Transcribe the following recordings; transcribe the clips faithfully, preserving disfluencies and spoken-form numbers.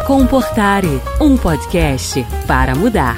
Comportare, um podcast para mudar.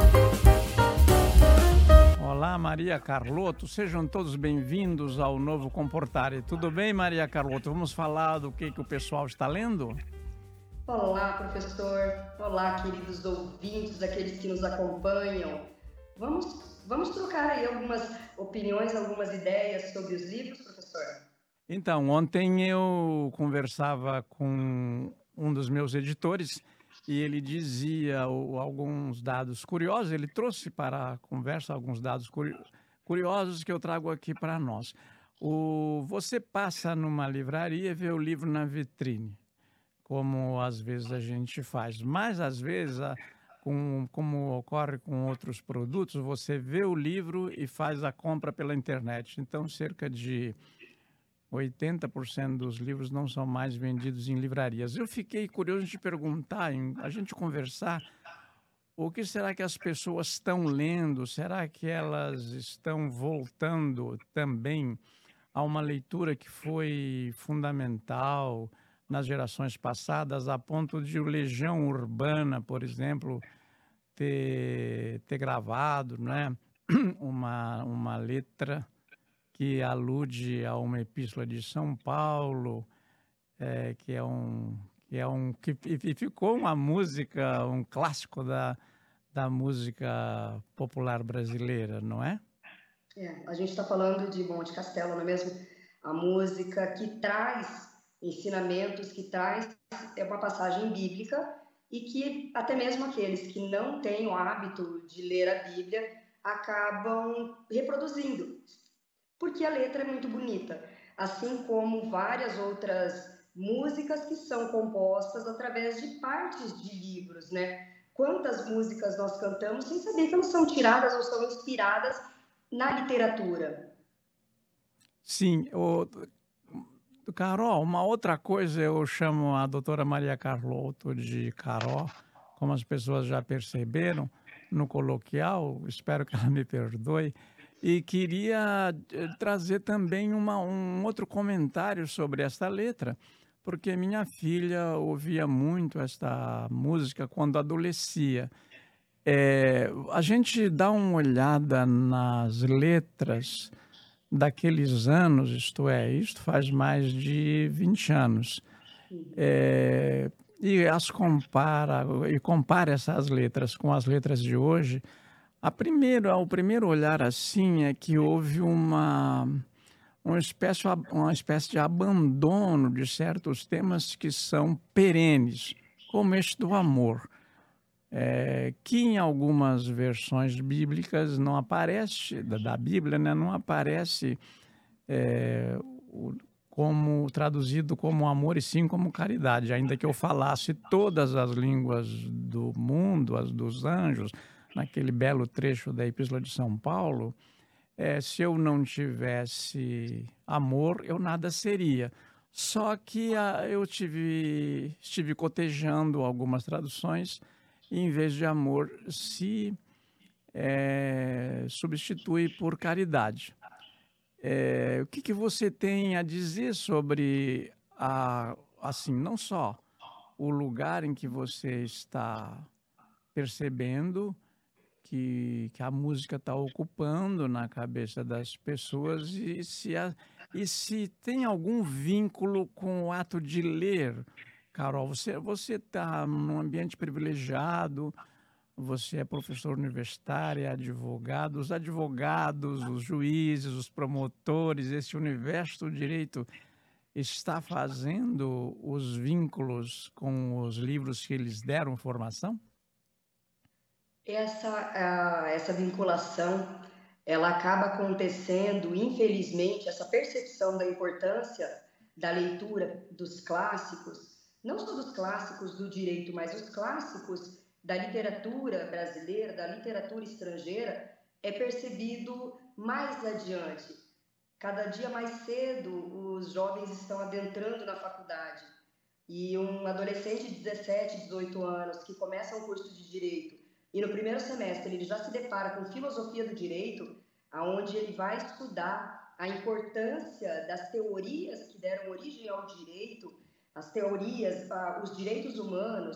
Olá, Maria Carlotto, sejam todos bem-vindos ao novo Comportare. Tudo bem, Maria Carlotto? Vamos falar do que, que o pessoal está lendo? Olá, professor. Olá, queridos ouvintes, aqueles que nos acompanham. Vamos, vamos trocar aí algumas opiniões, algumas ideias sobre os livros, professor? Então, ontem eu conversava com um dos meus editores e ele dizia o, alguns dados curiosos, ele trouxe para a conversa alguns dados curi- curiosos que eu trago aqui para nós. O, você passa numa livraria e vê o livro na vitrine, como às vezes a gente faz, mas às vezes, a, com, como ocorre com outros produtos, você vê o livro e faz a compra pela internet. Então, cerca de oitenta por cento dos livros não são mais vendidos em livrarias. Eu fiquei curioso de te perguntar, em, a gente conversar, o que será que as pessoas estão lendo? Será que elas estão voltando também a uma leitura que foi fundamental nas gerações passadas, a ponto de o Legião Urbana, por exemplo, ter, ter gravado, né, uma, uma letra que alude a uma epístola de São Paulo, é, que é um que é um que e ficou uma música, um clássico da, da música popular brasileira, não é? É, a gente está falando de Monte Castelo, não é mesmo? A música que traz ensinamentos, que traz é uma passagem bíblica e que até mesmo aqueles que não têm o hábito de ler a Bíblia acabam reproduzindo, porque a letra é muito bonita, assim como várias outras músicas que são compostas através de partes de livros, né? Quantas músicas nós cantamos sem saber que elas são tiradas ou são inspiradas na literatura? Sim, o, Carol, uma outra coisa, eu chamo a doutora Maria Carlotto de Carol, como as pessoas já perceberam no coloquial, espero que ela me perdoe, e queria eh, trazer também uma, um outro comentário sobre esta letra, porque minha filha ouvia muito esta música quando adolescia. É, a gente dá uma olhada nas letras daqueles anos, isto é, isto faz mais de vinte anos, é, e as compara, e compara essas letras com as letras de hoje, a primeiro, ao primeiro olhar assim é que houve uma, uma, espécie, uma espécie de abandono de certos temas que são perenes, como este do amor. É, que em algumas versões bíblicas não aparece, da, da Bíblia, né, não aparece é, o, como traduzido como amor e sim como caridade, ainda que eu falasse todas as línguas do mundo, as dos anjos, naquele belo trecho da Epístola de São Paulo, é, se eu não tivesse amor, eu nada seria. Só que a, eu tive, estive cotejando algumas traduções e, em vez de amor, se é, substitui por caridade. É, o que, que você tem a dizer sobre, a, assim, não só o lugar em que você está percebendo que, que a música está ocupando na cabeça das pessoas e se, a, e se tem algum vínculo com o ato de ler, Carol? Você você está num ambiente privilegiado, você é professor universitário, é advogado. Os advogados, os juízes, os promotores, esse universo do direito está fazendo os vínculos com os livros que eles deram formação? Essa, uh, essa vinculação, ela acaba acontecendo, infelizmente, essa percepção da importância da leitura dos clássicos, não só dos clássicos do direito, mas os clássicos da literatura brasileira, da literatura estrangeira, é percebido mais adiante. Cada dia mais cedo, os jovens estão adentrando na faculdade. E um adolescente de dezessete, dezoito anos que começa um curso de direito e no primeiro semestre ele já se depara com filosofia do direito, aonde ele vai estudar a importância das teorias que deram origem ao direito, as teorias, os direitos humanos,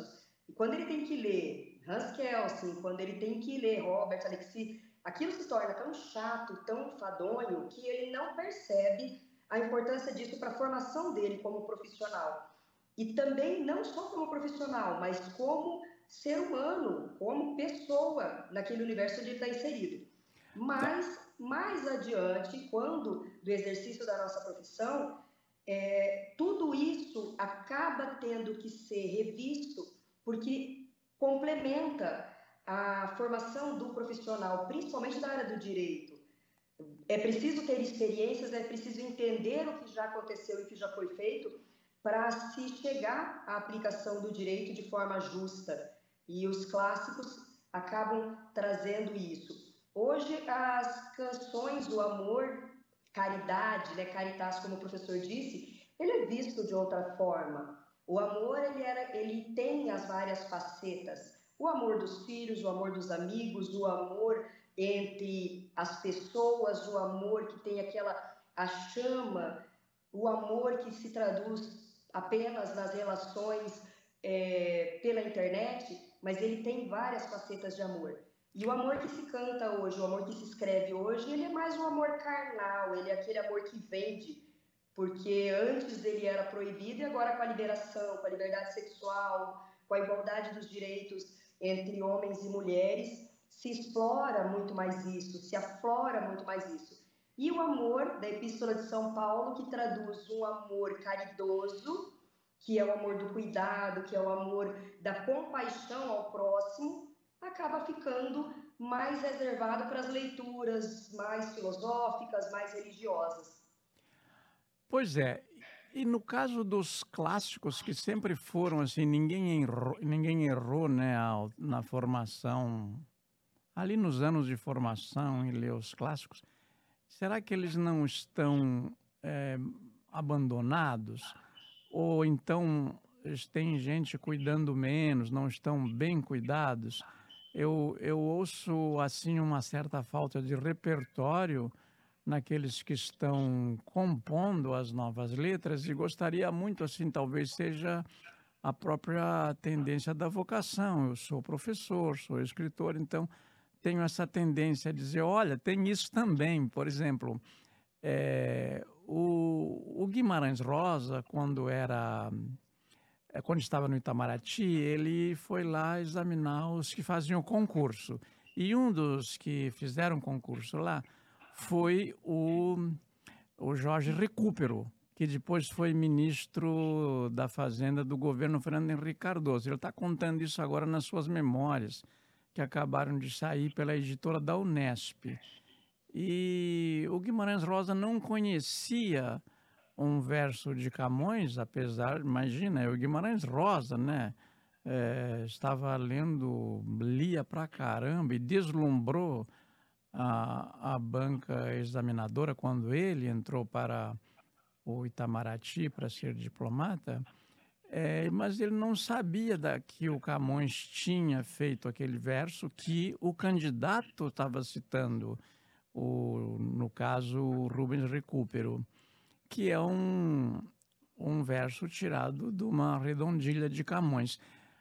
E quando ele tem que ler Hans Kelsen, quando ele tem que ler Robert Alexi, aquilo se torna tão chato, tão enfadonho, que ele não percebe a importância disso para a formação dele como profissional. E também não só como profissional, mas como ser humano, como pessoa naquele universo onde ele está inserido. Mas, mais adiante, quando do exercício da nossa profissão, é, tudo isso acaba tendo que ser revisto, porque complementa a formação do profissional, principalmente da área do direito. É preciso ter experiências, é preciso entender o que já aconteceu e o que já foi feito para se chegar à aplicação do direito de forma justa. E os clássicos acabam trazendo isso. Hoje, as canções do amor, caridade, né, caritas, como o professor disse, ele é visto de outra forma. O amor, ele, era, ele tem as várias facetas. O amor dos filhos, o amor dos amigos, o amor entre as pessoas, o amor que tem aquela a chama, o amor que se traduz apenas nas relações é, pela internet, mas ele tem várias facetas de amor. E o amor que se canta hoje, o amor que se escreve hoje, ele é mais um amor carnal, ele é aquele amor que vende, porque antes ele era proibido e agora com a liberação, com a liberdade sexual, com a igualdade dos direitos entre homens e mulheres, se explora muito mais isso, se aflora muito mais isso. E o amor da Epístola de São Paulo, que traduz um amor caridoso, que é o amor do cuidado, que é o amor da compaixão ao próximo, acaba ficando mais reservado para as leituras mais filosóficas, mais religiosas. Pois é, e no caso dos clássicos, que sempre foram assim, ninguém errou, ninguém errou, né, ao- na formação, ali nos anos de formação, em ler os clássicos, será que eles não estão eh, abandonados? Ou então eles têm gente cuidando menos, não estão bem cuidados? Eu, eu ouço assim uma certa falta de repertório naqueles que estão compondo as novas letras e gostaria muito assim, talvez seja a própria tendência da vocação. Eu sou professor, sou escritor, então tenho essa tendência a dizer, olha, tem isso também. Por exemplo, eh, o, o Guimarães Rosa, quando era eh, quando estava no Itamaraty, ele foi lá examinar os que faziam o concurso. E um dos que fizeram concurso lá foi o, o Jorge Recupero, que depois foi ministro da Fazenda do governo Fernando Henrique Cardoso. Ele está contando isso agora nas suas memórias, que acabaram de sair pela editora da Unesp. E o Guimarães Rosa não conhecia um verso de Camões, apesar, imagina, é o Guimarães Rosa, né? É, estava lendo, lia pra caramba e deslumbrou a, a banca examinadora quando ele entrou para o Itamaraty para ser diplomata, é, mas ele não sabia da, que o Camões tinha feito aquele verso que o candidato estava citando, o, no caso, o Rubens Recupero, que é um, um verso tirado de uma redondilha de Camões.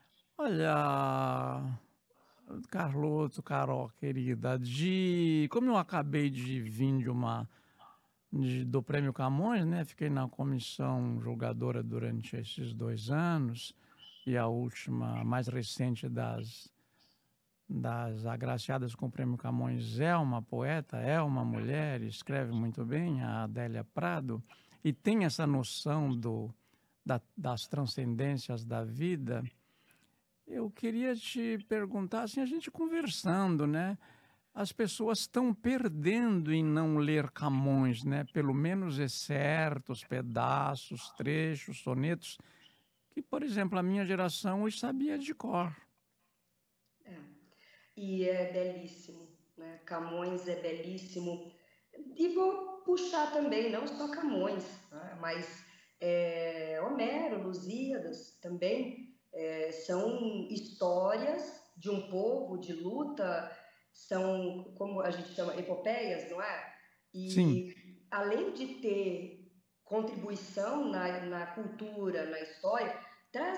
Olha, Carloto, Carol, querida, de, como eu acabei de vir de uma, de, do Prêmio Camões, né? Fiquei na comissão julgadora durante esses dois anos, e a última, a mais recente das, das agraciadas com o Prêmio Camões é uma poeta, é uma mulher, escreve muito bem, a Adélia Prado, e tem essa noção do, da, das transcendências da vida. Eu queria te perguntar, assim, a gente conversando, né? As pessoas estão perdendo em não ler Camões, né? Pelo menos excertos, pedaços, trechos, sonetos, que, por exemplo, a minha geração os sabia de cor. É. E é belíssimo, né? Camões é belíssimo. E vou puxar também, não só Camões, né? Mas é, Homero, Lusíadas também. É, são histórias de um povo, de luta, são, como a gente chama, epopeias, não é? Sim. E além de ter contribuição na, na cultura, na história, trazem histórias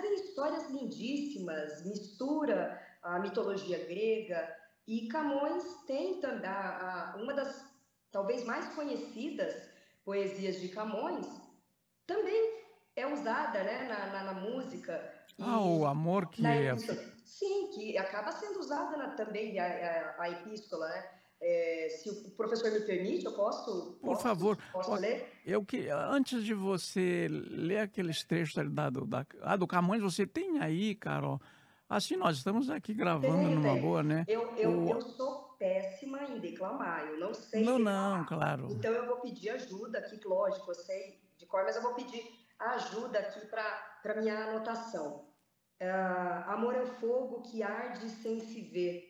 histórias lindíssimas, mistura a mitologia grega, e Camões tem também uma das talvez mais conhecidas poesias de Camões, também é usada, né, na, na, na música. Ah, o amor que na é... Sim, que acaba sendo usada na, também a, a, a epístola, né? É, se o professor me permite, eu posso? Por posso, favor, posso ler? Eu que antes de você ler aqueles trechos ali da, do, da, ah, do Camões, você tem aí, Carol? Assim, nós estamos aqui gravando Tem, numa tem. boa, né? Eu, eu, O... eu sou péssima em declamar, eu não sei Não, declamar. não, claro. Então eu vou pedir ajuda aqui, lógico, eu sei de cor, mas eu vou pedir ajuda aqui para minha anotação. Uh, amor é o fogo que arde sem se ver.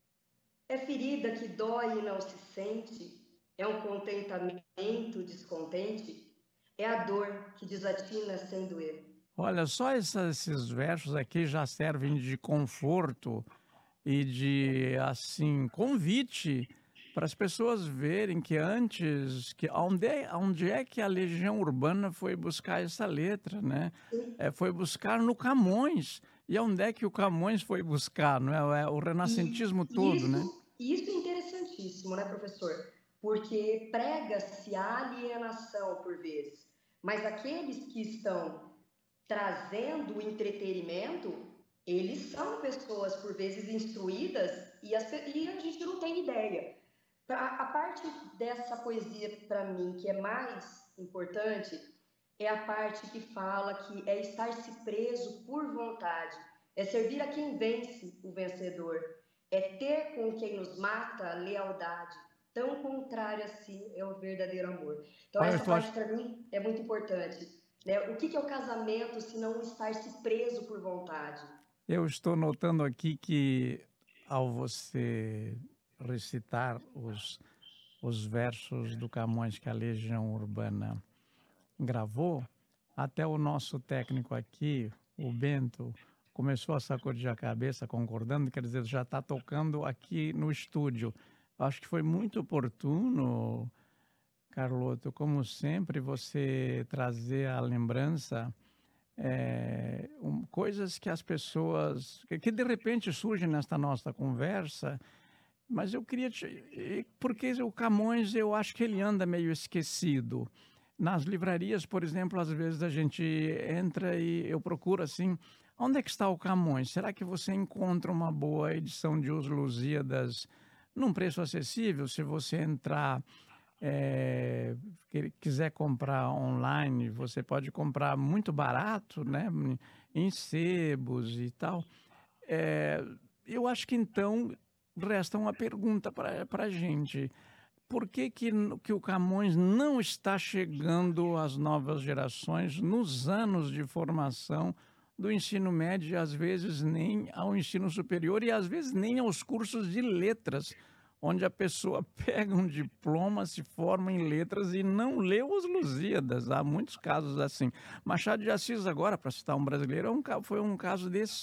É ferida que dói e não se sente. É um contentamento descontente. É a dor que desatina sem doer. Olha, só essa, esses versos aqui já servem de conforto e de, assim, convite para as pessoas verem que antes, que onde é, onde é que a Legião Urbana foi buscar essa letra, né? É, foi buscar no Camões. E onde é que o Camões foi buscar, não é? O renascentismo e, todo, isso, né? Isso é interessantíssimo, né, professor? Porque prega-se a alienação por vezes, mas aqueles que estão trazendo o entretenimento, eles são pessoas por vezes instruídas e, as, e a gente não tem ideia. A, a parte dessa poesia para mim que é mais importante é a parte que fala que é estar-se preso por vontade, é servir a quem vence o vencedor, é ter com quem nos mata lealdade, tão contrária a si é o verdadeiro amor. Então Olha, essa tu parte acha- para mim é muito importante, né? O que, que é o casamento se não estar-se preso por vontade? Eu estou notando aqui que ao você recitar os, os versos do Camões que a Legião Urbana gravou, até o nosso técnico aqui, o Bento, começou a sacudir a cabeça, concordando, quer dizer, já está tocando aqui no estúdio. Acho que foi muito oportuno, Carloto, como sempre, você trazer a lembrança, é, um, coisas que as pessoas, que, que de repente surgem nesta nossa conversa, mas eu queria te... Porque o Camões, eu acho que ele anda meio esquecido. Nas livrarias, por exemplo, às vezes a gente entra e eu procuro assim, onde é que está o Camões? Será que você encontra uma boa edição de Os Lusíadas num preço acessível? Se você entrar, é, quiser comprar online, você pode comprar muito barato, né? Em sebos e tal. É, eu acho que então resta uma pergunta para a gente. Por que, que, que o Camões não está chegando às novas gerações nos anos de formação do ensino médio, e às vezes nem ao ensino superior e às vezes nem aos cursos de letras, onde a pessoa pega um diploma, se forma em letras e não lê os Lusíadas? Há muitos casos assim. Machado de Assis, agora, para citar um brasileiro, é um, foi um caso desse.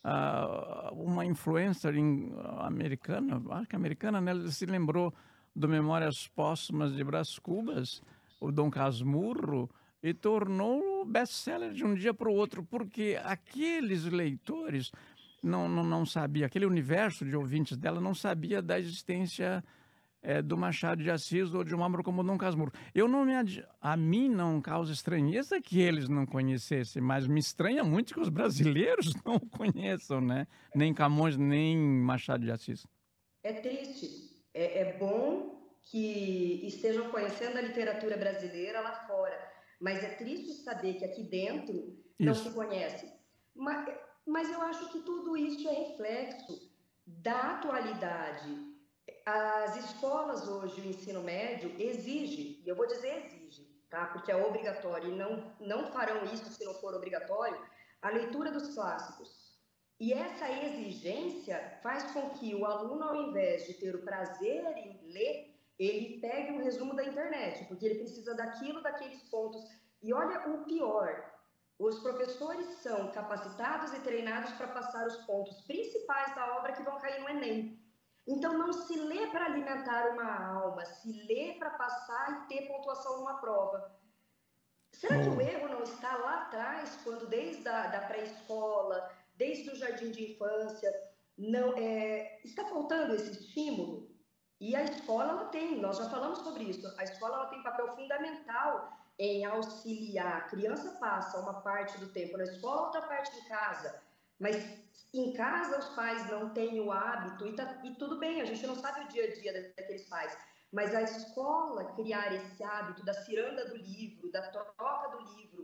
Uh, uma influencer em, uh, americana, acho que americana, né? Ela se lembrou do Memórias Póstumas de Brás Cubas, o Dom Casmurro, e tornou o best-seller de um dia para o outro, porque aqueles leitores não, não, não sabiam, aquele universo de ouvintes dela não sabia da existência é, do Machado de Assis ou de uma obra como Dom Casmurro. Eu não me ad... A mim não causa estranheza que eles não conhecessem, mas me estranha muito que os brasileiros não o conheçam, né? Nem Camões, nem Machado de Assis. É triste. É, é bom que estejam conhecendo a literatura brasileira lá fora, mas é triste saber que aqui dentro não Isso. se conhece. Mas, mas eu acho que tudo isso é reflexo da atualidade. As escolas hoje, o ensino médio, exige, e eu vou dizer exige, tá? Porque é obrigatório, e não, não farão isso se não for obrigatório, a leitura dos clássicos. E essa exigência faz com que o aluno, ao invés de ter o prazer em ler, ele pegue um resumo da internet, porque ele precisa daquilo, daqueles pontos. E olha o pior, os professores são capacitados e treinados para passar os pontos principais da obra que vão cair no Enem. Então, não se lê para alimentar uma alma, se lê para passar e ter pontuação numa prova. Será que o erro não está lá atrás, quando desde a da pré-escola, desde o jardim de infância, não é, está faltando esse estímulo? E a escola ela tem, nós já falamos sobre isso, a escola ela tem papel fundamental em auxiliar. A criança passa uma parte do tempo na escola, outra parte em casa, mas em casa os pais não têm o hábito, e, tá, e tudo bem, a gente não sabe o dia a dia daqueles pais, mas a escola criar esse hábito da ciranda do livro, da troca do livro.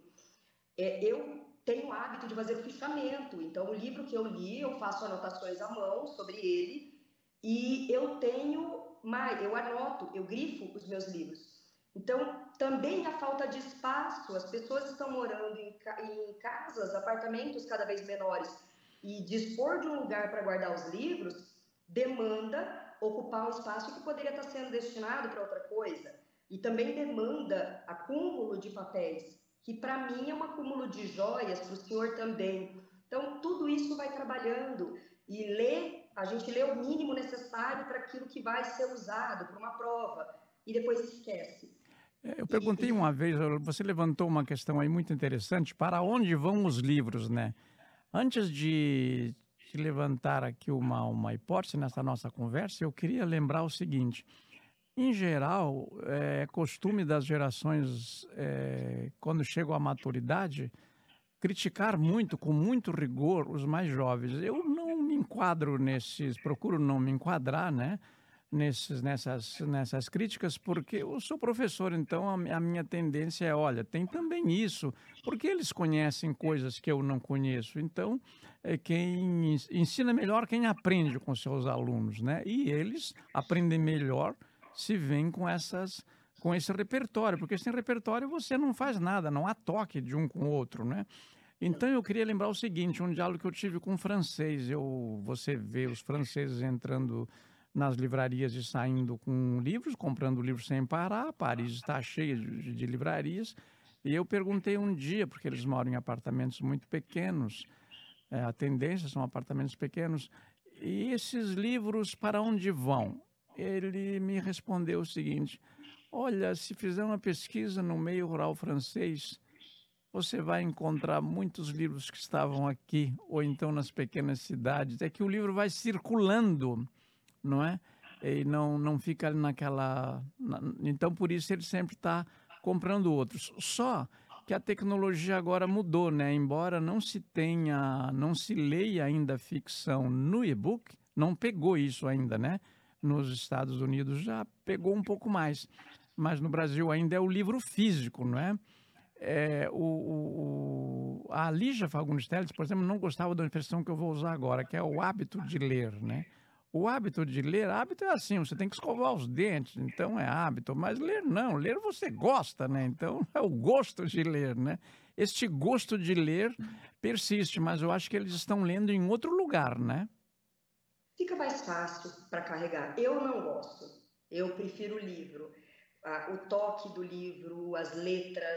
É, eu tenho o hábito de fazer fichamento, então o livro que eu li, eu faço anotações à mão sobre ele, e eu tenho mais, eu anoto, eu grifo os meus livros. Então, também a falta de espaço, as pessoas estão morando em, em casas, apartamentos cada vez menores, e dispor de um lugar para guardar os livros demanda ocupar um espaço que poderia estar sendo destinado para outra coisa. E também demanda acúmulo de papéis, que para mim é um acúmulo de joias, para o senhor também. Então, tudo isso vai trabalhando. E ler, a gente lê o mínimo necessário para aquilo que vai ser usado para uma prova, e depois esquece. Eu perguntei uma vez, você levantou uma questão aí muito interessante, para onde vão os livros, né? Antes de, de levantar aqui uma, uma hipótese nessa nossa conversa, eu queria lembrar o seguinte: em geral, é costume das gerações, é, quando chegam à maturidade, criticar muito, com muito rigor, os mais jovens. Eu não me enquadro nesses, procuro não me enquadrar, né? Nesses, nessas, nessas críticas, porque eu sou professor, então a, a minha tendência é, olha, tem também isso, porque eles conhecem coisas que eu não conheço. Então, é quem ensina melhor quem aprende com seus alunos, né? E eles aprendem melhor se vêm com essas, com esse repertório, porque sem repertório você não faz nada, não há toque de um com o outro, né? Então eu queria lembrar o seguinte, um diálogo que eu tive com um francês. Eu, você vê os franceses entrando nas livrarias e saindo com livros, comprando livros sem parar. Paris está cheia de, de livrarias. E eu perguntei um dia, porque eles moram em apartamentos muito pequenos, é, a tendência são apartamentos pequenos, e esses livros para onde vão? Ele me respondeu o seguinte: olha, se fizer uma pesquisa no meio rural francês, você vai encontrar muitos livros que estavam aqui, ou então nas pequenas cidades. É que o livro vai circulando, não é? E não, não fica naquela... Na, então, por isso, ele sempre está comprando outros. Só que a tecnologia agora mudou, né? Embora não se tenha, não se leia ainda ficção no e-book, não pegou isso ainda, né? Nos Estados Unidos já pegou um pouco mais, mas no Brasil ainda é o livro físico, não é? É, o, o, a Lígia Fagundes Telles, por exemplo, não gostava da expressão que eu vou usar agora, que é o hábito de ler, né? O hábito de ler, hábito é assim, você tem que escovar os dentes, então é hábito, mas ler não, ler você gosta, né? Então é o gosto de ler, né? Este gosto de ler persiste, mas eu acho que eles estão lendo em outro lugar, né? Fica mais fácil para carregar. Eu não gosto, eu prefiro o livro, ah, o toque do livro, as letras.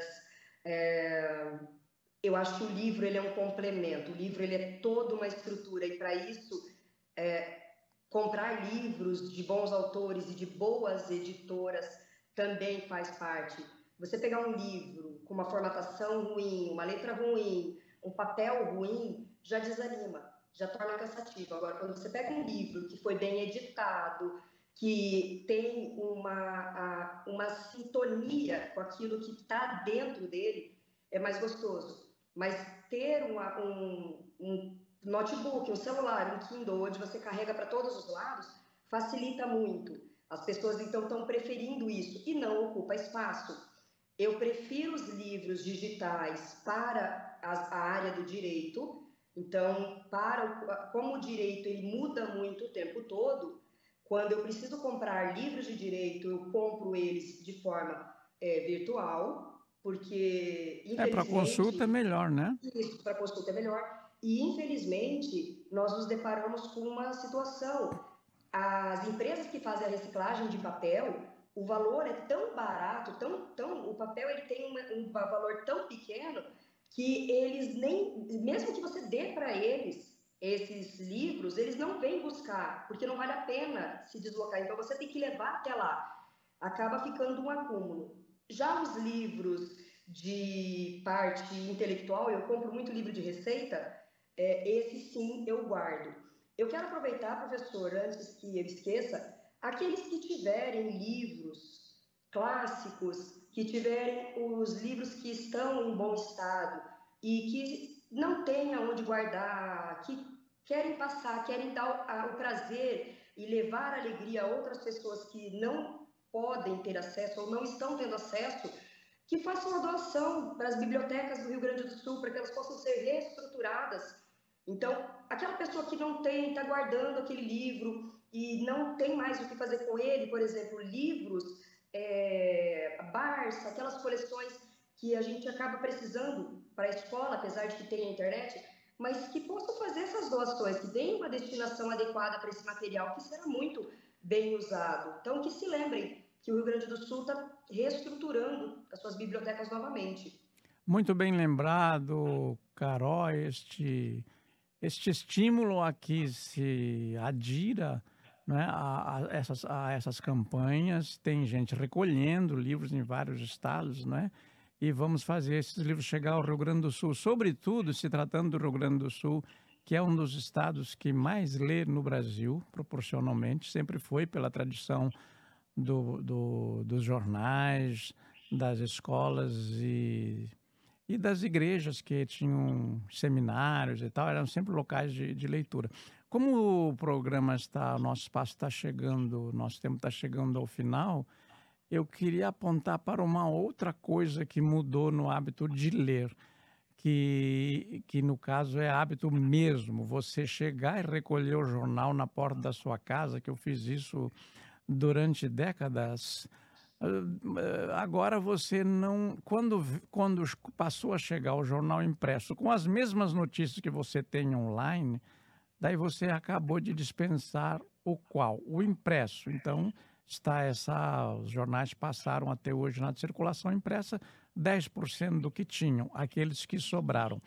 É... Eu acho que o livro ele é um complemento, o livro ele é toda uma estrutura, e para isso... É... comprar livros de bons autores e de boas editoras também faz parte. Você pegar um livro com uma formatação ruim, uma letra ruim, um papel ruim, já desanima, já torna cansativo. Agora, quando você pega um livro que foi bem editado, que tem uma, uma sintonia com aquilo que está dentro dele, é mais gostoso. Mas ter uma, um, um notebook, um celular, um Kindle, onde você carrega para todos os lados, facilita muito. As pessoas, então, estão preferindo isso e não ocupa espaço. Eu prefiro os livros digitais para a, a área do direito. Então, para, como o direito ele muda muito o tempo todo, quando eu preciso comprar livros de direito, eu compro eles de forma é, virtual, porque, infelizmente... É, para consulta é melhor, né? Isso, para consulta é melhor. E, infelizmente, nós nos deparamos com uma situação. As empresas que fazem a reciclagem de papel, o valor é tão barato, tão, tão, o papel ele tem uma, um valor tão pequeno que eles nem, mesmo que você dê para eles esses livros, eles não vêm buscar, porque não vale a pena se deslocar. Então, você tem que levar até lá. Acaba ficando um acúmulo. Já os livros de parte intelectual, eu compro muito livro de receita, é, esse sim eu guardo. Eu quero aproveitar, professor, antes que eu esqueça, aqueles que tiverem livros clássicos, que tiverem os livros que estão em bom estado e que não tenham onde guardar, que querem passar, querem dar o, o prazer e levar alegria a outras pessoas que não podem ter acesso ou não estão tendo acesso, que façam uma doação para as bibliotecas do Rio Grande do Sul, para que elas possam ser reestruturadas. Então, aquela pessoa que não tem, está guardando aquele livro e não tem mais o que fazer com ele, por exemplo, livros, é, Barça, aquelas coleções que a gente acaba precisando para a escola, apesar de que tenha internet, mas que possam fazer essas doações, que deem uma destinação adequada para esse material, que será muito bem usado. Então, que se lembrem que o Rio Grande do Sul está reestruturando as suas bibliotecas novamente. Muito bem lembrado, Carol, este, este estímulo a que se adira, né, a, a, essas, a essas campanhas. Tem gente recolhendo livros em vários estados, né? E vamos fazer esses livros chegar ao Rio Grande do Sul, sobretudo se tratando do Rio Grande do Sul, que é um dos estados que mais lê no Brasil, proporcionalmente, sempre foi pela tradição do, do, dos jornais, das escolas e, e das igrejas que tinham seminários e tal, eram sempre locais de, de leitura. Como o programa está, o nosso espaço está chegando, nosso tempo está chegando ao final, eu queria apontar para uma outra coisa que mudou no hábito de ler, que, que no caso é hábito mesmo, você chegar e recolher o jornal na porta da sua casa, que eu fiz isso durante décadas. Agora você não... Quando, quando passou a chegar o jornal impresso, com as mesmas notícias que você tem online, daí você acabou de dispensar o qual? O impresso. Então, está essa... Os jornais passaram até hoje na circulação impressa dez por cento do que tinham, aqueles que sobraram.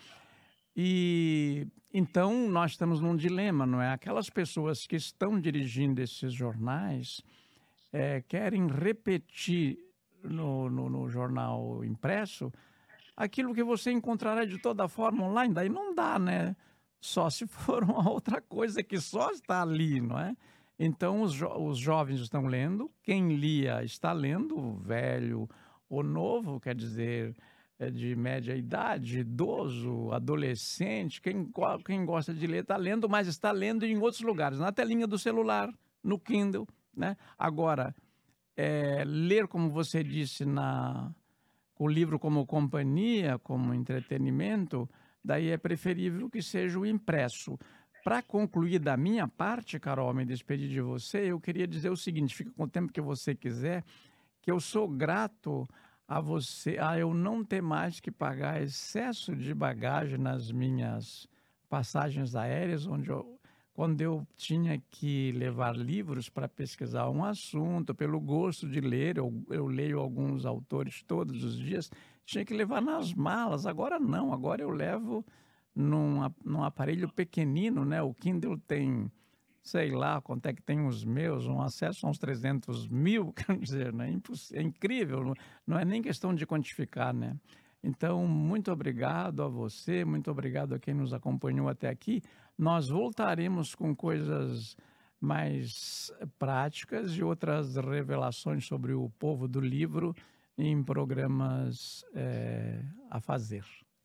E então nós estamos num dilema, não é? Aquelas pessoas que estão dirigindo esses jornais é, querem repetir no, no, no jornal impresso aquilo que você encontrará de toda forma online. Daí não dá, né? Só se for uma outra coisa que só está ali, não é? Então os, jo os jovens estão lendo, quem lia está lendo, velho ou novo, quer dizer, é de média idade, idoso, adolescente, quem, quem gosta de ler está lendo, mas está lendo em outros lugares, na telinha do celular, no Kindle, né? Agora, é, ler, como você disse, na, o livro como companhia, como entretenimento, daí é preferível que seja o impresso. Para concluir da minha parte, Carol, me despedir de você, eu queria dizer o seguinte, fica com o tempo que você quiser, que eu sou grato a você, a eu não ter mais que pagar excesso de bagagem nas minhas passagens aéreas, onde eu, quando eu tinha que levar livros para pesquisar um assunto, pelo gosto de ler, eu, eu leio alguns autores todos os dias, tinha que levar nas malas. Agora não, agora eu levo num, num aparelho pequenino, né? O Kindle tem, sei lá quanto é que tem os meus, um acesso a uns trezentos mil, quer dizer, né? É incrível, não é nem questão de quantificar, né? Então, muito obrigado a você, muito obrigado a quem nos acompanhou até aqui. Nós voltaremos com coisas mais práticas e outras revelações sobre o povo do livro em programas é, a fazer.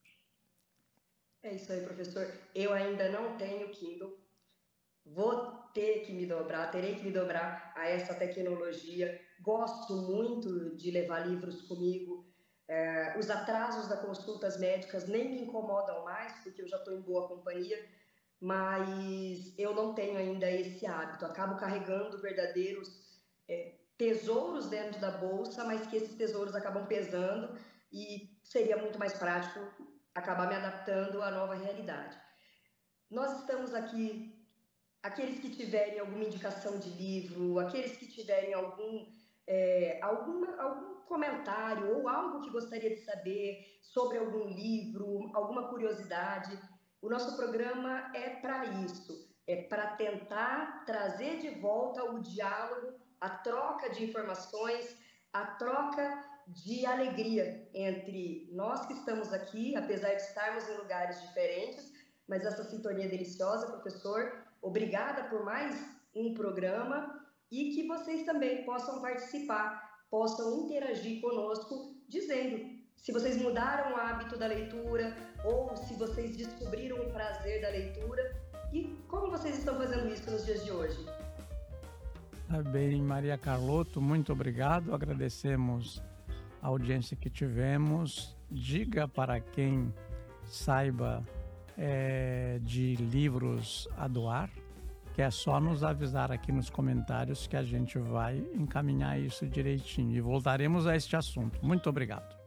É isso aí, professor. Eu ainda não tenho Kindle. Vou ter que me dobrar, terei que me dobrar a essa tecnologia. Gosto muito de levar livros comigo. É, os atrasos das consultas médicas nem me incomodam mais, porque eu já estou em boa companhia, mas eu não tenho ainda esse hábito. Acabo carregando verdadeiros é, tesouros dentro da bolsa, mas que esses tesouros acabam pesando e seria muito mais prático acabar me adaptando à nova realidade. Nós estamos aqui... Aqueles que tiverem alguma indicação de livro, aqueles que tiverem algum, é, alguma, algum comentário ou algo que gostaria de saber sobre algum livro, alguma curiosidade, o nosso programa é para isso, é para tentar trazer de volta o diálogo, a troca de informações, a troca de alegria entre nós que estamos aqui, apesar de estarmos em lugares diferentes, mas essa sintonia deliciosa, professor. Obrigada por mais um programa e que vocês também possam participar, possam interagir conosco, dizendo se vocês mudaram o hábito da leitura ou se vocês descobriram o prazer da leitura e como vocês estão fazendo isso nos dias de hoje. Tá bem, Maria Carlotto, muito obrigado. Agradecemos a audiência que tivemos. Diga para quem saiba é, de livros a doar, que é só nos avisar aqui nos comentários que a gente vai encaminhar isso direitinho. E voltaremos a este assunto. Muito obrigado.